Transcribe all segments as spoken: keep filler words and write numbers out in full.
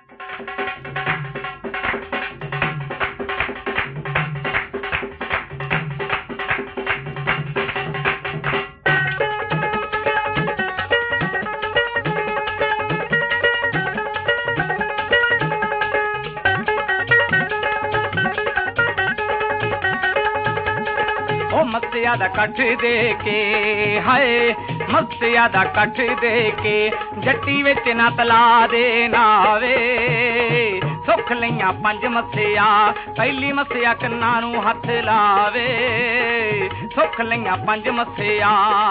मस्तिया दा कठ दे के हाय मस्तिया दा कठ दे के जट्टी विच ना तला दे नावे सुख लईयां पंज मस्सिया पहली मस्सिया कन्ना नूं हथ लावे सुख लईयां पंज मस्सिया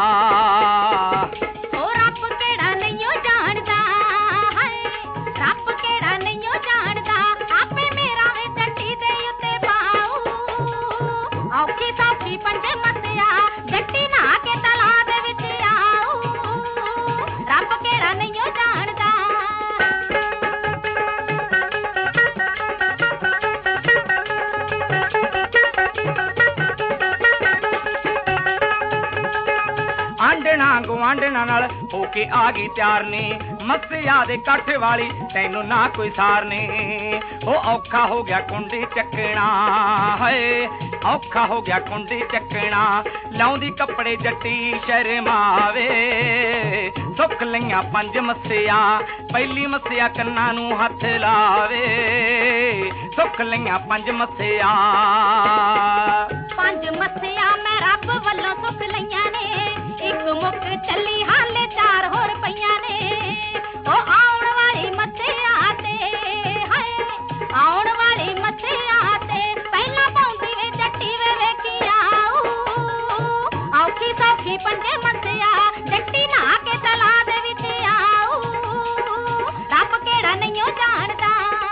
आंडना गुआंढना नाल होके आ गई प्यार ने मस्सिया दे कठ वाली तैनू ना कोई सार ने ओ औखा हो गया कुंडी चकना है औखा हो गया कुंडी चकना लाउंदी कपड़े जट्टी शर्मावे सुख लईयां पंज मस्सिया पहली मस्सिया कन्ना नूं हथ लावे सुख लईयां पंज मस्सिया पंज मस्सिया मैं रब वल्लों सुख लईयां ने एक मुक चली हाले चार होर पईयां ने ओ आउण वाली मस्सिया ते हाय आउण वाली मस्सिया ते पहला पाउंदी वे जट्टी वे वेखी आऊ औखी सौखी पंजे मस्सिया जट्टी ना के तला दे विच आऊ रब केड़ा नहीं जानदा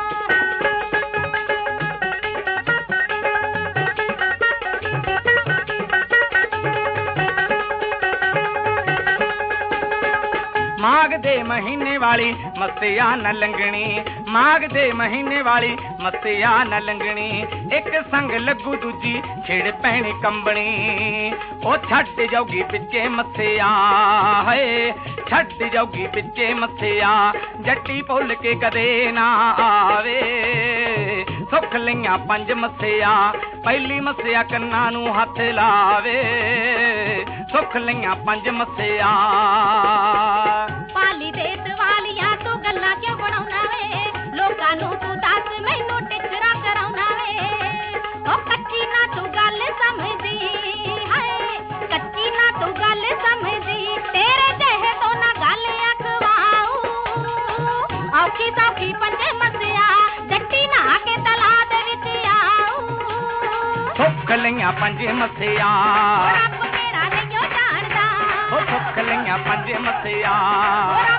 माघ दे महीने वाली मस्सिया न लंघनी माघ दे महीने वाली मस्सिया न लंघनी एक संग लगू दूजी छिड़ पैनी कंबनी ओ छड़ जाऊगी पिछे मस्सिया है छड़ जाऊगी पिछे मस्सिया जट्टी भुल के कदे ना आवे सुख लईयां पंज मस्सिया पहली मस्सिया कन्ना नूं हथ लावे सुख लईयां पंज मस्सिया पाली दे सवालियां तू गल्लां क्यों बनाउना वे लोकां नूं तू दस मैनू टिचरा कराउना वे ओ कच्ची ना तू गल समझदी हाय कच्ची ना तू गल समझदी तेरे जेहे तो ना गल अखवाऊ औखी सौखी पंजे मस्सिया जट्टी ना के तला दे विच आऊ सुख लईयां पंज मस्सिया रब मेरा नहीं जानदा सुख लईयां पंज मस्सिया